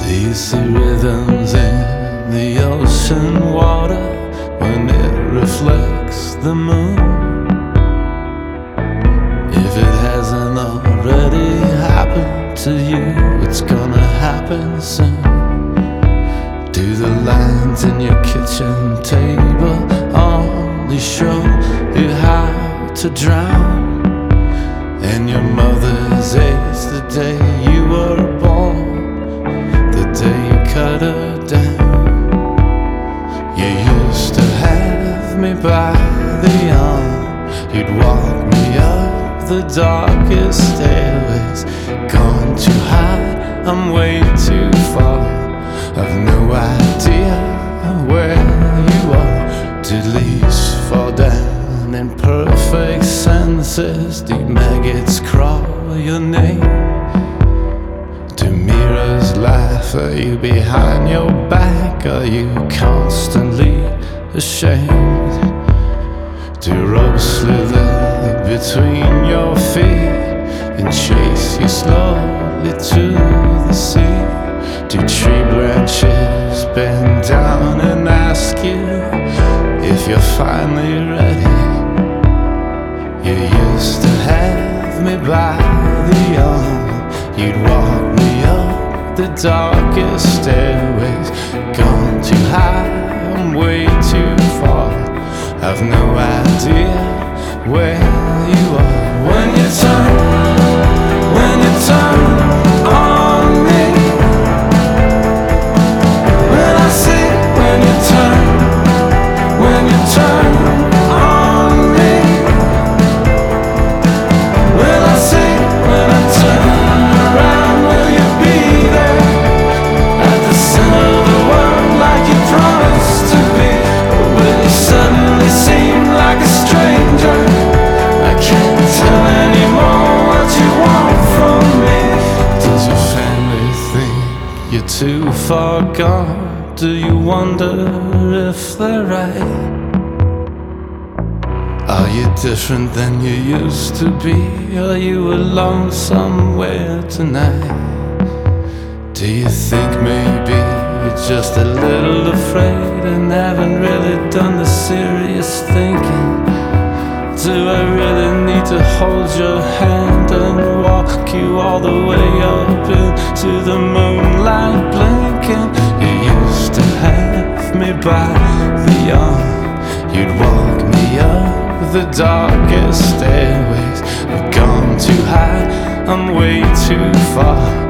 Do you see rhythms in the ocean water when it reflects the moon? If it hasn't already happened to you, it's gonna happen soon. Do the lines in your kitchen table only show you how to drown? And your mother's age the day you were born, the day you cut her down. You used to have me by the arm, you'd walk me up the darkest stairways. Gone too high, I'm way too far, I've no idea where you are. Did leaves fall down in perfect sentences? Do maggots crawl your name? Do mirrors laugh at you behind your back? Are you constantly ashamed? Do ropes slither between your feet and chase you slowly to the sea? Do tree branches bend down and ask you if you're finally ready? You used to have me by the arm, you'd walk me up the darkest stairways. Gone too high, I'm way too far, I've no idea where you are. When you turn on me, when I see, when you turn on me, will I see, when I turn around, will you be there at the center of the world like you promised to be? Or will you suddenly seem like a stranger? I can't tell anymore what you want from me. Does your family think you're too far gone? Do you wonder if they're right? Are you different than you used to be? Are you alone somewhere tonight? Do you think maybe you're just a little afraid and haven't really done the serious thinking? Do I really need to hold your hand and walk you all the way up into the moonlight blinking? You used to have me by the arm, you'd walk me up the darkest stairways. I've gone too high, I'm way too far,